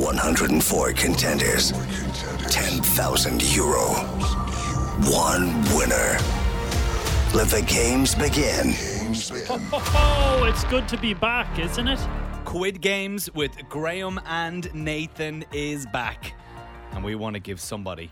104 contenders. 10,000 euro. One winner. Let the games begin. Oh, it's good to be back, isn't it? Quid Games with Graham and Nathan is back. And we want to give somebody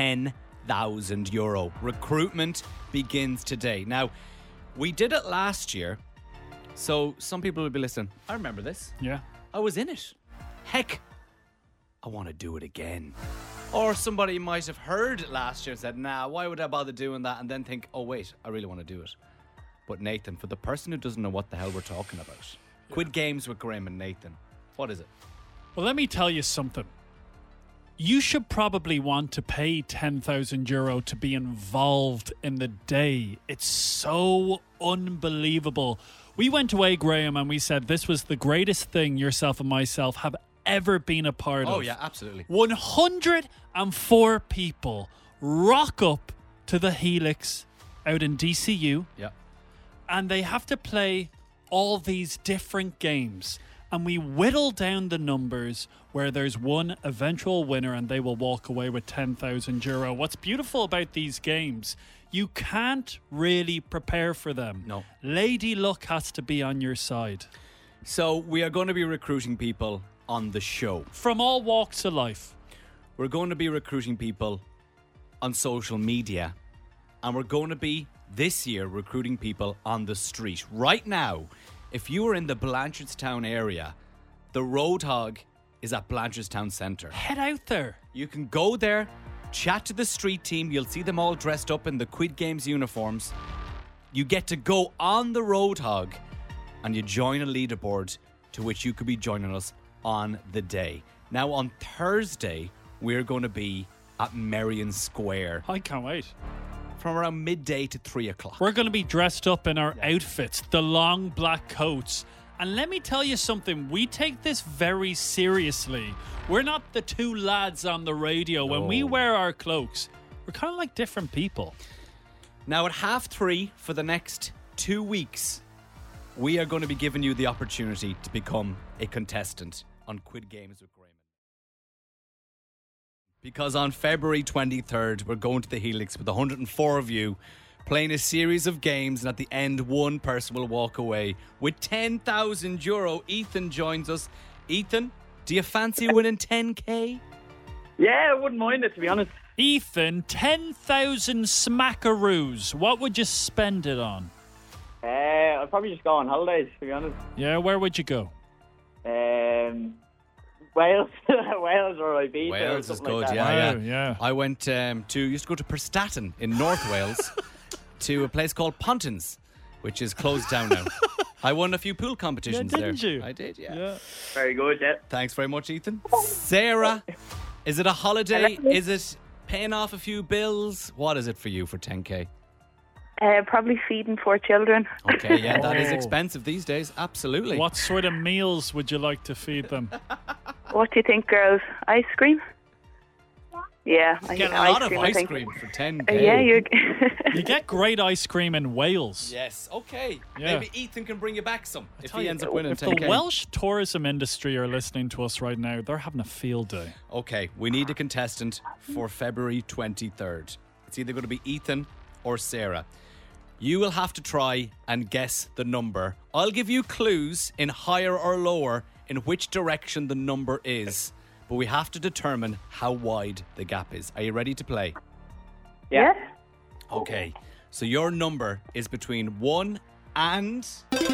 10,000 euro. Recruitment begins today. Now, we did it last year, so some people will be listening. I remember this. Yeah. I was in it. Heck, I want to do it again. Or somebody might have heard it last year and said, nah, why would I bother doing that? And then think, oh, wait, I really want to do it. But Nathan, for the person who doesn't know what the hell we're talking about, Quid Games with Graham and Nathan, what is it? Well, let me tell you something. You should probably want to pay 10,000 euro to be involved in the day. It's so unbelievable. We went away, Graham, and we said this was the greatest thing yourself and myself have ever been a part of. Oh, yeah, absolutely. 104 people rock up to the Helix out in DCU. Yeah. And they have to play all these different games. And we whittle down the numbers where there's one eventual winner and they will walk away with 10,000 euro. What's beautiful about these games, you can't really prepare for them. No. Lady Luck has to be on your side. So we are going to be recruiting people on the show. From all walks of life. We're going to be recruiting people on social media. And we're going to be, this year, recruiting people on the street. Right now, if you are in the Blanchardstown area, the Roadhog is at Blanchardstown Centre. Head out there. You can go there, chat to the street team. You'll see them all dressed up in the Quid Games uniforms. You get to go on the Roadhog and you join a leaderboard to which you could be joining us on the day. Now, on Thursday, we're going to be at Merrion Square I can't wait. from around midday to 3 o'clock. We're going to be dressed up in our outfits, the long black coats. And let me tell you something, we take this very seriously. We're not the two lads on the radio. When we wear our cloaks, we're kind of like different people. Now, at 3:30 for the next 2 weeks, we are going to be giving you the opportunity to become a contestant on Quid Games with Graham. Because on February 23rd, we're going to the Helix with 104 of you, playing a series of games, and at the end, one person will walk away with 10,000 euro. Ethan joins us. Ethan, do you fancy winning 10k? Yeah, I wouldn't mind it, to be honest. Ethan, 10,000 smackaroos. What would you spend it on? I'd probably just go on holidays, to be honest. Yeah, where would you go? Wales, Wales or Ibiza. Wales or is something good, like yeah, that. yeah. I went used to go to Prestatyn in North Wales to a place called Pontins, which is closed down now. I won a few pool competitions there. Didn't you? I did, yeah. Very good, yeah. Thanks very much, Ethan. Sarah, is it a holiday? Is it paying off a few bills? What is it for you for 10k? Probably feeding 4 children. Okay, yeah, that is Oh. expensive these days. Absolutely. What sort of meals would you like to feed them? What do you think, girls? Ice cream? Yeah, I Get think a lot of I ice think. cream for 10k. Yeah, you. You get great ice cream in Wales. Yes, okay. Yeah. Maybe Ethan can bring you back some if Tell he you, ends up winning if 10k. the Welsh tourism industry are listening to us right now, they're having a field day. Okay, we need a contestant for February 23rd. It's either going to be Ethan or Sarah. You will have to try and guess the number. I'll give you clues in higher or lower in which direction the number is, but we have to determine how wide the gap is. Are you ready to play? Yeah. Okay, so your number is between 1 and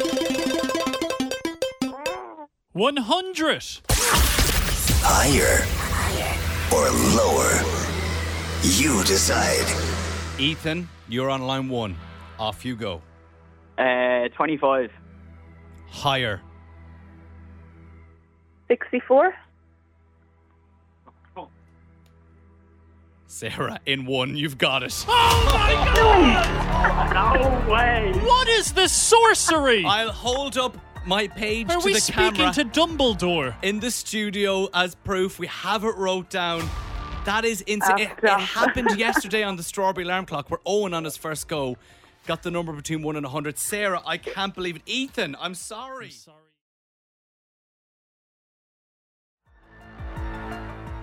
100. Higher or lower? You decide. Ethan, you're on line 1. Off you go. 25. Higher. 64. Sarah, in 1, you've got it. No way. What is this sorcery? I'll hold up my page Are to we the speaking camera to Dumbledore? in the studio as proof. We have it wrote down. That is insane. It stop. happened yesterday on the Strawberry Alarm Clock where Owen on his first go got the number between 1 and 100. Sarah, I can't believe it. Ethan, I'm sorry.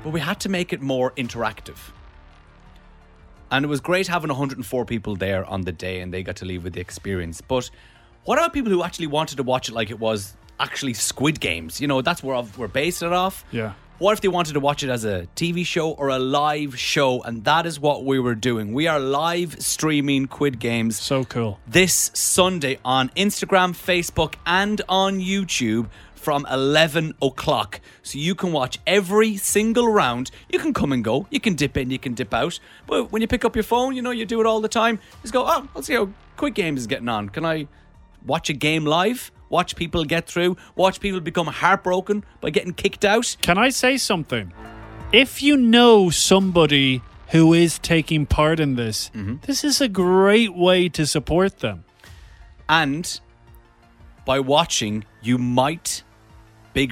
but we had to make it more interactive. And it was great having 104 people there on the day and they got to leave with the experience. But what about people who actually wanted to watch it like it was actually Squid Games? You know, that's where we're basing it off. Yeah. What if they wanted to watch it as a TV show or a live show? And that is what we were doing. We are live streaming Squid Games. So cool. This Sunday on Instagram, Facebook, and on YouTube from 11 o'clock. So you can watch every single round. You can come and go. You can dip in, you can dip out. But when you pick up your phone, you know, you do it all the time. Just go, oh, let's see how Squid Games is getting on. Can I watch a game live? Watch people get through. Watch people become heartbroken by getting kicked out. Can I say something? If you know somebody who is taking part in this, this is a great way to support them. And by watching, you might be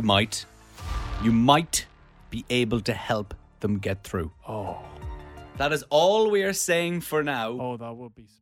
able to help them get through. Oh. That is all we are saying for now. Oh, that would be special.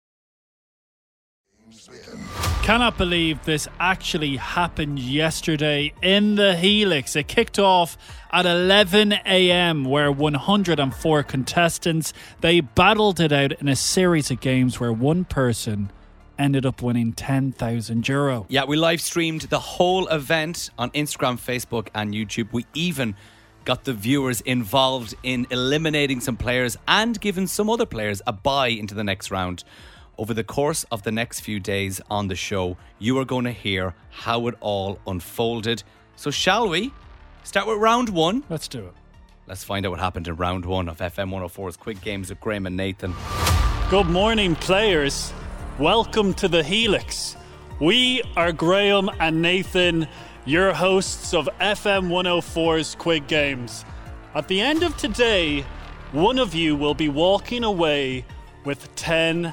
Cannot believe this actually happened yesterday in the Helix. It kicked off at 11 a.m. where 104 contestants, they battled it out in a series of games where one person ended up winning €10,000. Yeah, we live streamed the whole event on Instagram, Facebook and YouTube. We even got the viewers involved in eliminating some players and giving some other players a bye into the next round. Over the course of the next few days on the show, you are going to hear how it all unfolded. So shall we start with round one? Let's do it. Let's find out what happened in round one of FM 104's Quick Games with Graham and Nathan. Good morning, players. Welcome to the Helix. We are Graham and Nathan, your hosts of FM 104's Quick Games. At the end of today, one of you will be walking away with €10,000.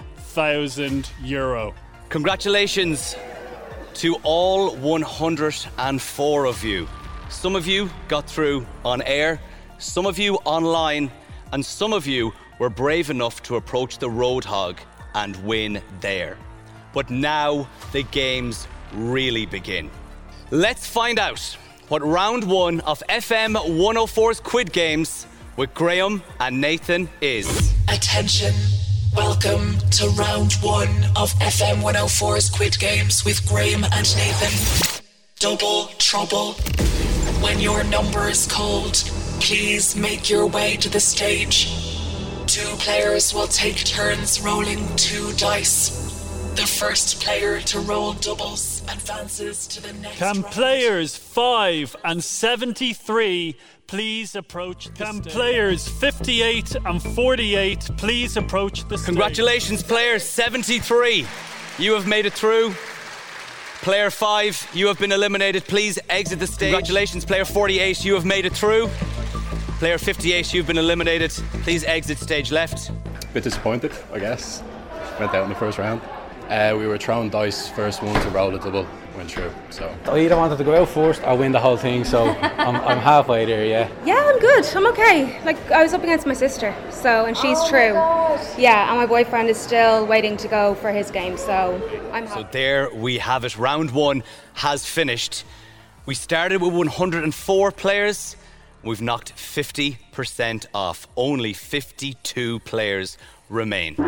Congratulations to all 104 of you. Some of you got through on air, some of you online, and some of you were brave enough to approach the Roadhog and win there. But now the games really begin. Let's find out what round one of FM 104's Quick Games with Graham and Nathan is. Attention. Welcome to round one of FM 104's Squid Games with Graham and Nathan. Double trouble. When your number is called, please make your way to the stage. 2 players will take turns rolling 2 dice. The first player to roll doubles advances to the next Can round. players 5 and 73 please approach the stage? Players 58 and 48 please approach the stage? Congratulations, player 73. You have made it through. Player 5, you have been eliminated. Please exit the stage. Congratulations, player 48. You have made it through. Player 58, you've been eliminated. Please exit stage left. Bit disappointed, I guess. Went out in the first round. We were throwing dice, first one to roll a double, went through. So I either wanted to go out first or win the whole thing, so I'm halfway there, yeah. Yeah, I'm good. I'm okay. Like, I was up against my sister, and she's through. Yeah, and my boyfriend is still waiting to go for his game, so I'm happy. So there we have it. Round one has finished. We started with 104 players. We've knocked 50% off. Only 52 players remain.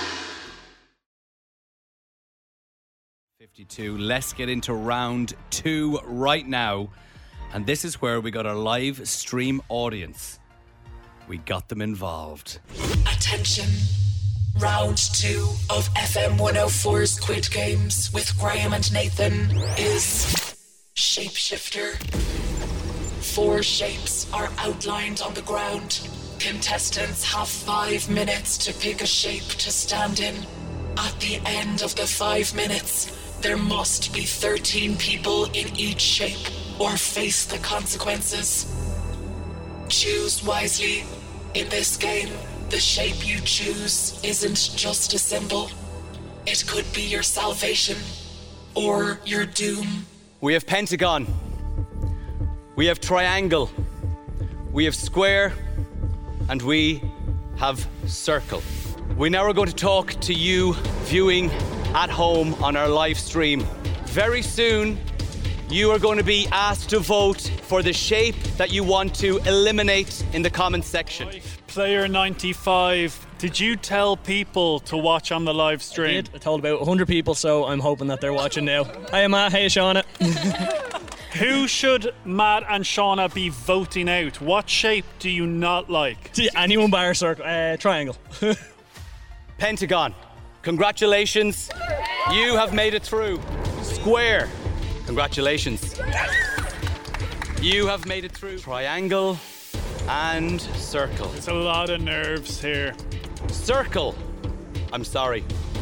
52. Let's get into round two right now. And this is where we got our live stream audience. We got them involved. Attention. Round 2 of FM 104's Squid Games with Graham and Nathan is Shapeshifter. 4 shapes are outlined on the ground. Contestants have 5 minutes to pick a shape to stand in. At the end of the 5 minutes, there must be 13 people in each shape or face the consequences. Choose wisely. In this game, the shape you choose isn't just a symbol. It could be your salvation or your doom. We have pentagon. We have triangle. We have square. And we have circle. We now are going to talk to you viewing at home on our live stream. Very soon, you are going to be asked to vote for the shape that you want to eliminate in the comments section. Player 95, did you tell people to watch on the live stream? I told about 100 people, so I'm hoping that they're watching now. Hiya Matt, hiya Shauna. Who should Matt and Shauna be voting out? What shape do you not like? Anyone bar circle, triangle. Pentagon, congratulations. You have made it through. Square, congratulations. You have made it through. Triangle and circle. There's a lot of nerves here. Circle, I'm sorry.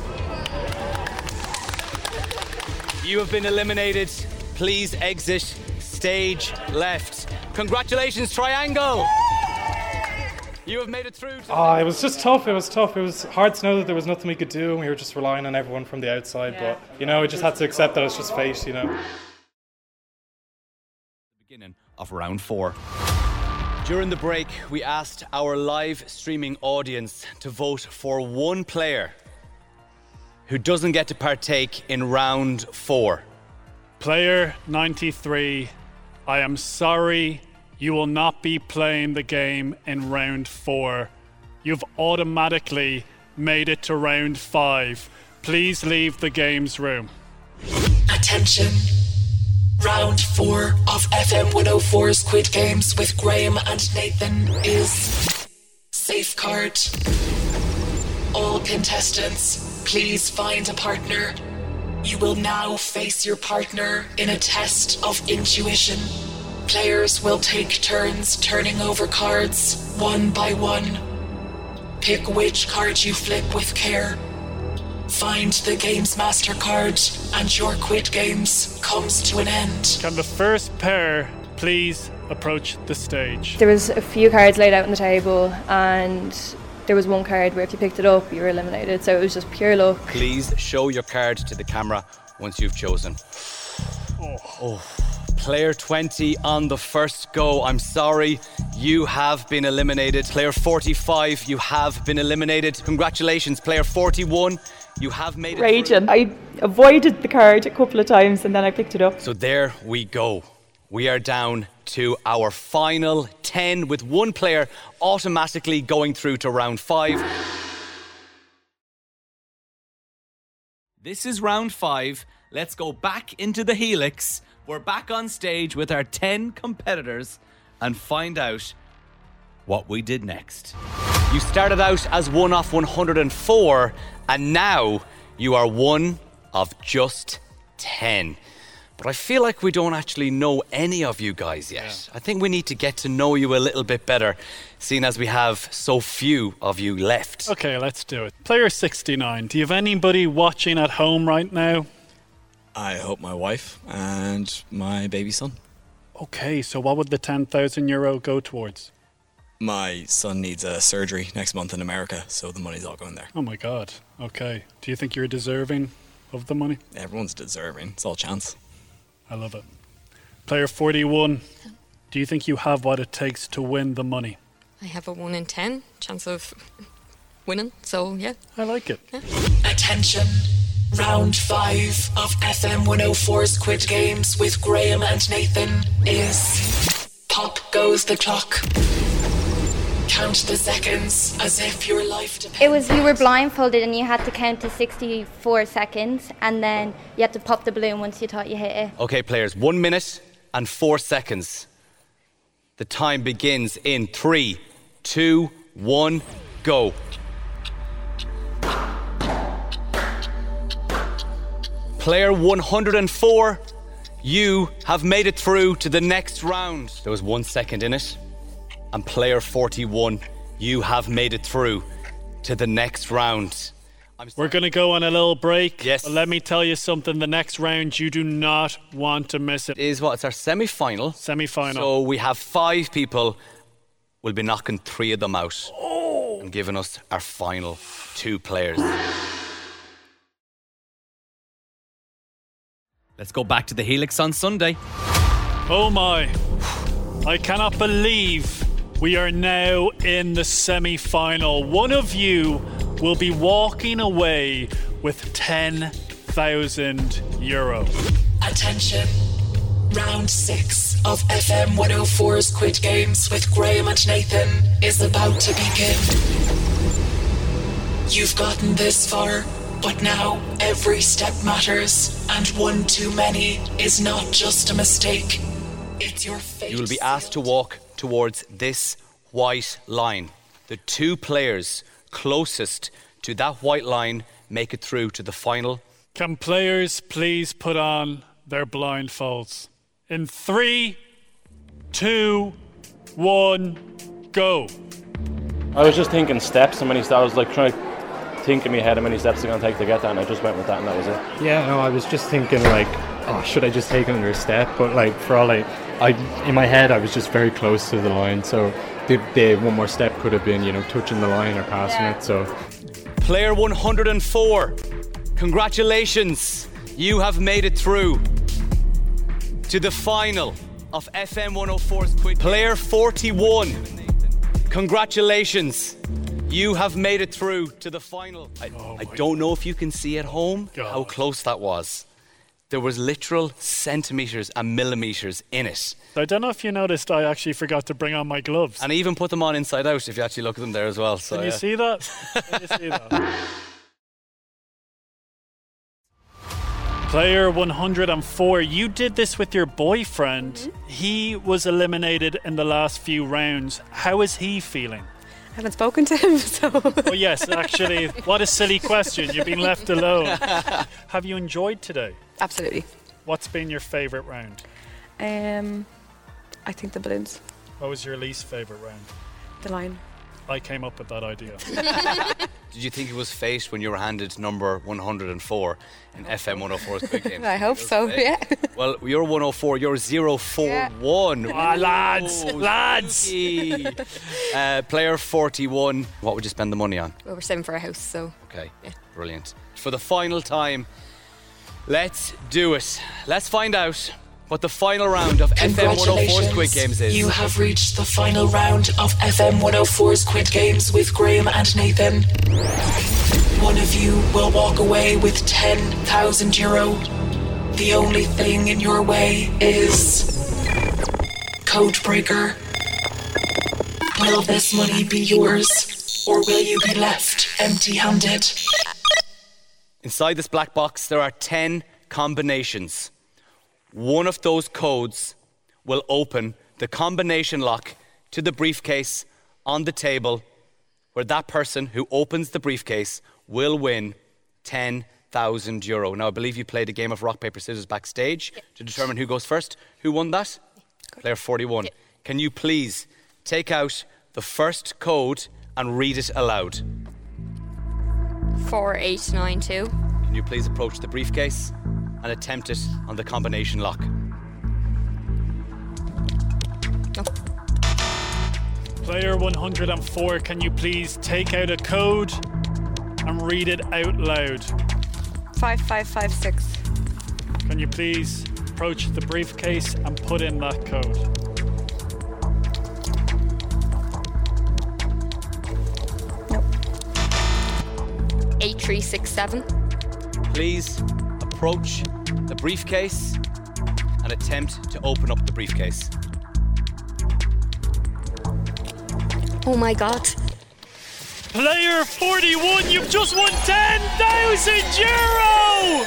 You have been eliminated. Please exit stage left. Congratulations, Triangle. You have made it through. It was just tough. It was tough. It was hard to know that there was nothing we could do. We were just relying on everyone from the outside. But, we just had to accept that it's just fate, Beginning of round 4. During the break, we asked our live streaming audience to vote for one player who doesn't get to partake in round 4. Player 93, I am sorry, you will not be playing the game in round 4. You've automatically made it to round 5. Please leave the games room. Attention. Round 4 of FM 104's Quid Games with Graham and Nathan is Safeguard. All contestants, please find a partner. You will now face your partner in a test of intuition. Players will take turns turning over cards, one by one. Pick which card you flip with care. Find the Games Master card, and your Quid Games comes to an end. Can the first pair please approach the stage? There was a few cards laid out on the table, and there was one card where if you picked it up, you were eliminated. So it was just pure luck. Please show your card to the camera once you've chosen. Player 20 on the first go. I'm sorry, you have been eliminated. Player 45, you have been eliminated. Congratulations, player 41. You have made it Raging. I avoided the card a couple of times and then I picked it up. So there we go. We are down to our final 10 with one player automatically going through to round 5. This is round 5. Let's go back into the Helix. We're back on stage with our 10 competitors and find out what we did next. You started out as one of 104 and now you are one of just 10. But I feel like we don't actually know any of you guys yet. I think we need to get to know you a little bit better, seeing as we have so few of you left. Okay, let's do it. Player 69, do you have anybody watching at home right now? I hope my wife and my baby son. Okay, so what would the €10,000 go towards? My son needs a surgery next month in America, so the money's all going there. Oh my God, okay. Do you think you're deserving of the money? Everyone's deserving, it's all chance. I love it. Player 41, do you think you have what it takes to win the money? I have a 1 in 10 chance of winning, so yeah. I like it. Yeah. Attention. Round 5 of FM 104's Quid Games with Graham and Nathan is Pop Goes the Clock. Count the seconds as if your life depends. It was, you were blindfolded and you had to count to 64 seconds and then you had to pop the balloon once you thought you hit it. Okay, players, 1 minute and 4 seconds. The time begins in 3, 2, 1, go. Player 104, you have made it through to the next round. There was 1 second in it. And player 41, you have made it through to the next round. We're going to go on a little break. Yes. But let me tell you something. The next round, you do not want to miss it. Is what? It's our semi-final. Semi-final. So we have 5 people. We'll be knocking 3 of them out. And giving us our final 2 players. Let's go back to the Helix on Sunday. Oh my. I cannot believe we are now in the semi-final. One of you will be walking away with €10,000. Attention. Round 6 of FM 104's Quid Games with Graham and Nathan is about to begin. You've gotten this far, but now every step matters, and one too many is not just a mistake. It's your fate. You will be asked to walk towards this white line. The two players closest to that white line make it through to the final. Can players please put on their blindfolds? In 3, 2, 1, go. I was just thinking steps, and I was like trying to think in my head how many steps I'm going to take to get that, and I just went with that, and that was it. Yeah, no, I was just thinking like, oh, should I just take another step? But like, for all I in my head, I was just very close to the line, so the one more step could have been, touching the line or passing it. So, Player 104, congratulations, you have made it through to the final of FM 104's Quid. Player 41, congratulations, you have made it through to the final. I don't know if you can see at home how close that was. There was literal centimetres and millimetres in it. I don't know if you noticed, I actually forgot to bring on my gloves. And I even put them on inside out, if you actually look at them there as well. So, Can you see that? Can you see that? Player 104, you did this with your boyfriend. Mm-hmm. He was eliminated in the last few rounds. How is he feeling? I haven't spoken to him, so... Oh yes, actually, what a silly question. You've been left alone. Have you enjoyed today? Absolutely. What's been your favourite round? I think the balloons. What was your least favourite round? The line. I came up with that idea. Did you think it was fate when you were handed number 104 in FM 104's Quid Games? I hope so, yeah. Well, you're 104, you're 041. Yeah. Lads! Player 41, what would you spend the money on? Well, we're saving for a house, so... Okay, yeah. Brilliant. For the final time, let's do it. Let's find out what the final round of FM 104's Quid Games is. You have reached the final round of FM 104's Quid Games with Graham and Nathan. One of you will walk away with €10,000. The only thing in your way is Codebreaker. Will this money be yours, or will you be left empty-handed? Inside this black box, there are 10 combinations. One of those codes will open the combination lock to the briefcase on the table, where that person who opens the briefcase will win €10,000. Now, I believe you played a game of rock, paper, scissors backstage to determine who goes first. Who won that? Player 41. Can you please take out the first code and read it aloud? 4892. Can you please approach the briefcase and attempt it on the combination lock? No. Player 104, can you please take out a code and read it out loud? 5556. Can you please approach the briefcase and put in that code? Nope. 8367. Please approach the briefcase and attempt to open up the briefcase. Oh my God. Player 41, you've just won €10,000!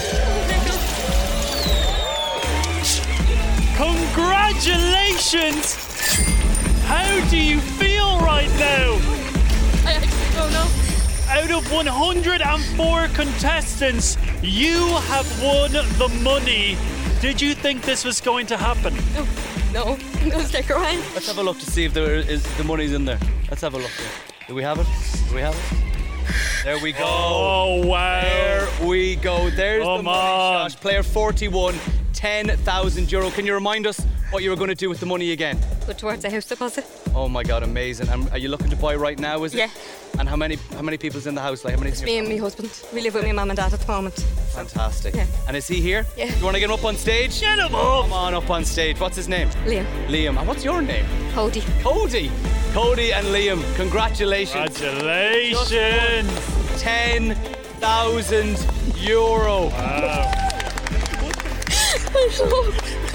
Congratulations! How do you feel right now? I don't know. Out of 104 contestants, you have won the money. Did you think this was going to happen? No. No, stick around. Let's have a look to see if the money's in there. Let's have a look. Do we have it? There we go. Oh, wow. There we go. There's the money on. shot. Player 41, €10,000. Can you remind us what you were going to do with the money again? Put towards a house deposit. Oh my God, amazing. And are you looking to buy right now, is it? Yeah. And how many people's in the house? Like how many? It's me and my husband. We live with my mum and dad at the moment. Fantastic. Yeah. And is he here? Yeah. You want to get him up on stage? Get him up! Come on up on stage. What's his name? Liam. And what's your name? Cody. Cody and Liam, congratulations. Congratulations. €10,000. Wow.